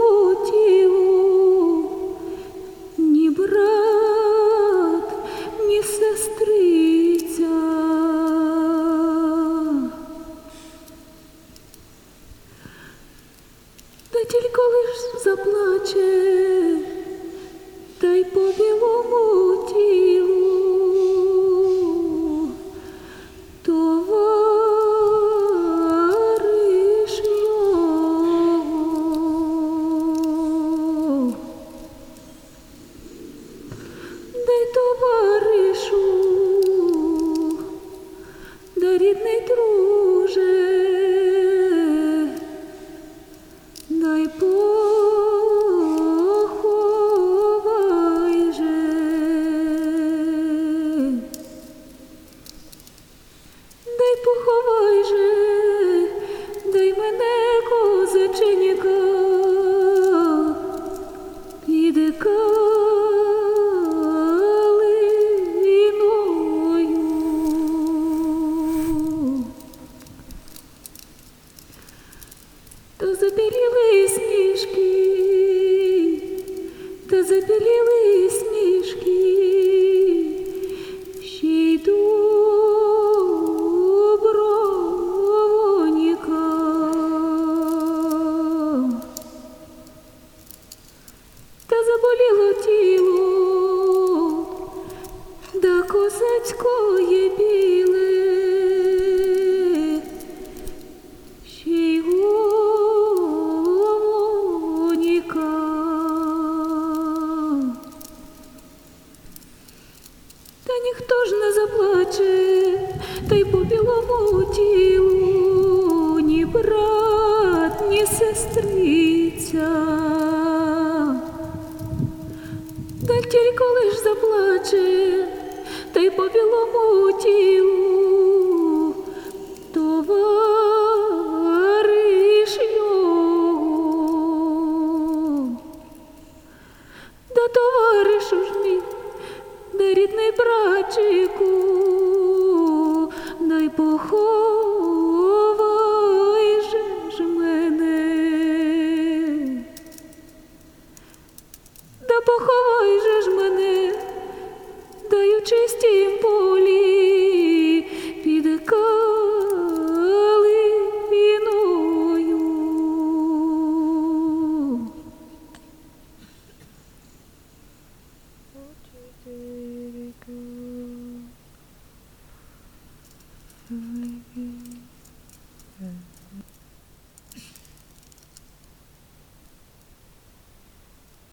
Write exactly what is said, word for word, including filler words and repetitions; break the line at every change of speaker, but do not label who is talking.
тілу, ні брат, ні сестриця. Та тільки лиш заплаче, та й по білому тілу товариш його. Дай товаришу, дай рідний друже, дай поховай же, дай поховай же, дай мене козаченька, піде калиною. Та забіліли сніжки, та забіліли сніжки, ще й Дубровоніка. Та заболіло тіло, да козацької біле, ще й та ніхто ж не заплаче, та й по білому тілу ні брат, ні сестриця. Та тільки лиш заплаче, та й по білому тілу товариш його. Да товаришу ж мій, да рідний братчику,